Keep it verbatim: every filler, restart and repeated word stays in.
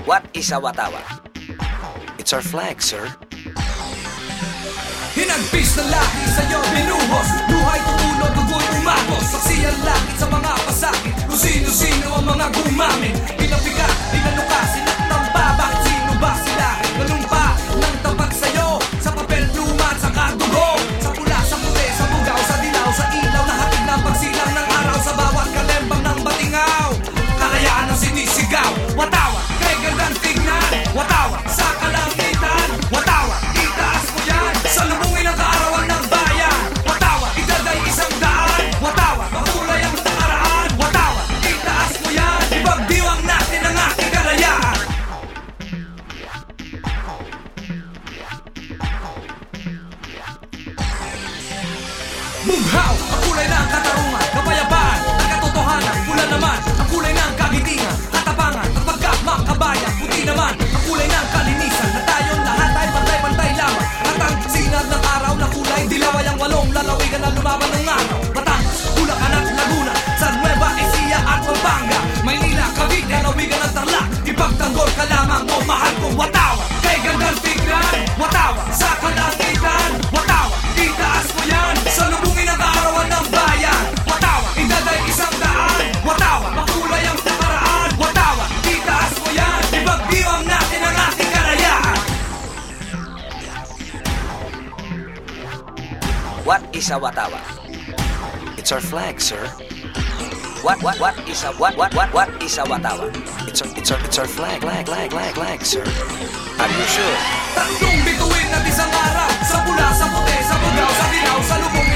What is a Watawa? It's our flag, sir. Hinagpis na laki sa'yo binuhos, buhay tumulo, dugo'y umagos. Saksi ang langit sa mga pasakit, kung sino-sino ang mga gumamit. Pinapiga, pinaluka, sinaktan pa, bakit sino ba sila? Nanumpa ng tapat sa'yo, sa papel, pluma at saka dugo. Sa pula, sa puti, sa bugaw, sa dilaw, sa ilaw, nahatid ng pagsilang ng araw sa bawat kalembang ng batingaw. Kalayaan ang sinisigaw, Watawa, kay gandang tignan. Watawa, sa kalangitan. Watawa, itaas mo yan, sa lubungin ang kaarawan ng bayan. Watawa, itaday isang daan. Watawa, makulay ang nakaraan. Watawa, itaas mo yan, ipagdiwang natin ang ating kalayaan. Bughaw, ang kulay ng katarungan, kapayapaan, ang katotohanan. Pula naman, ang kulay ng kagitingan, katapangan, at pagkamakabayan. Puti naman, ang kulay ng kalinisan, na tayong lahat ay pantay-pantay lamang. At ang sinag ng araw na kulay dilaw ay ang walong lalawigan na lumaban ng araw. Batangas, Bulacan at Laguna, San Nueva Ecija at Pampanga, Maynila, Cavite, lawigan ng Tarlac. Ipagtanggol ka lamang o mahal kong Watawa, kay gandang tignan. Watawa, sa kalangitan. Watawa, itaas mo yan, sa lubungin ang kaarawan ng bayan. Watawa, idaday isang daan. Watawa, makulay ang nakaraan. Watawa, itaas mo yan, ipagdiwang natin ang ating kalayaan. What is a Watawa? It's our flag, sir. What what what is a what what what what is a Watawa? It's our it's our it's our flag, flag, flag, flag, flag, sir. Are you sure? Tatlong bituin at isang araw, sa pula, sa puti, sa bugaw, sa dilaw, sa lubong